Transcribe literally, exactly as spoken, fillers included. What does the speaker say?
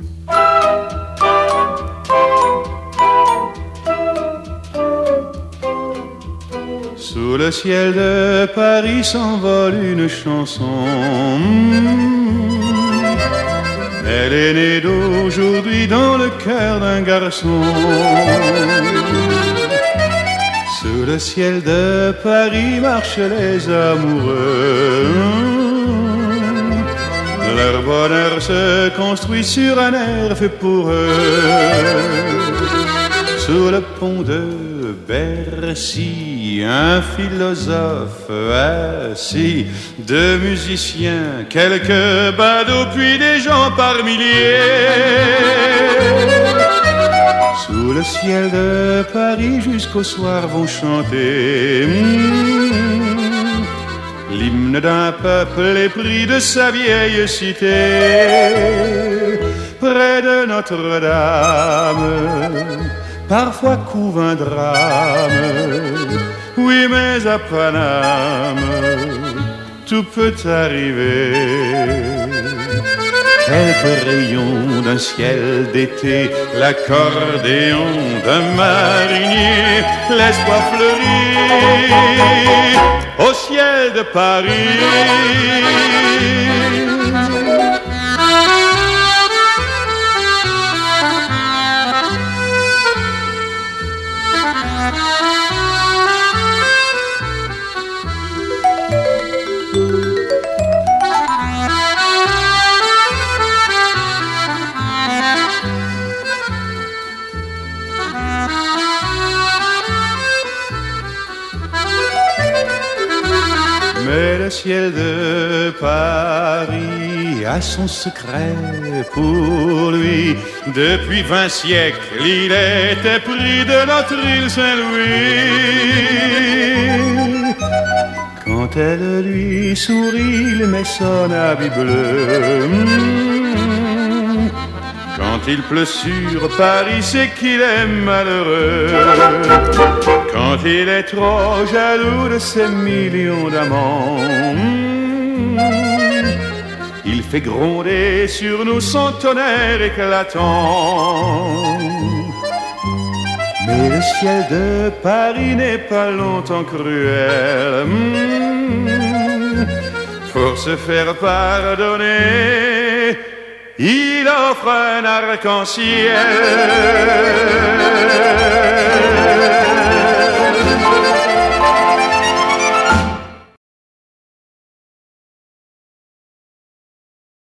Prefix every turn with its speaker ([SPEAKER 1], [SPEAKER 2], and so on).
[SPEAKER 1] Sous le ciel de Paris s'envole une chanson. Elle est née d'aujourd'hui dans le cœur d'un garçon. Sous le ciel de Paris marchent les amoureux. Leur bonheur se construit sur un air fait pour eux. Sous le pont de Bercy, un philosophe assis, deux musiciens, quelques badauds, puis des gens par milliers. Sous le ciel de Paris jusqu'au soir vont chanter mmh, l'hymne d'un peuple épris de sa vieille cité. Près de Notre-Dame, parfois couve un drame, oui mais à Paname, tout peut arriver. Quelques rayons d'un ciel d'été, l'accordéon d'un marinier, l'espoir fleurit au ciel de Paris. Mais le ciel de Paris a son secret pour lui. Depuis vingt siècles, il était pris de notre île Saint-Louis. Quand elle lui sourit, il met son habit bleu. Quand il pleut sur Paris, c'est qu'il est malheureux. Quand il est trop jaloux de ses millions d'amants, il fait gronder sur nous son tonnerre éclatant. Mais le ciel de Paris n'est pas longtemps cruel. Pour se faire pardonner, il offre un arc-en-ciel.